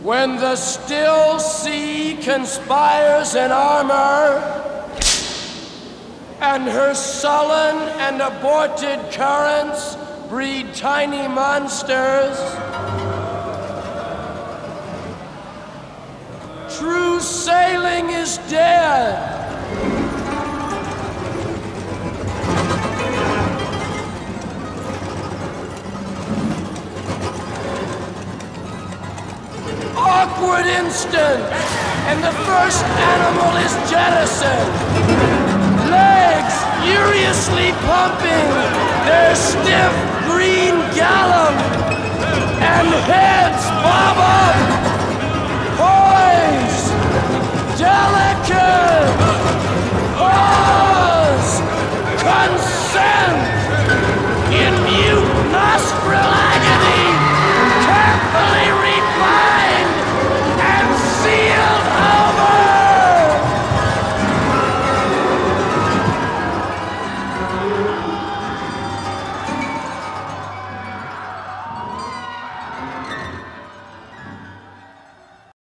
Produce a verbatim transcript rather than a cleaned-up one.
When the still sea conspires in armor, and her sullen and aborted currents breed tiny monsters, true sailing is dead. Awkward instant, and the first animal is jettisoned. Legs furiously pumping, their stiff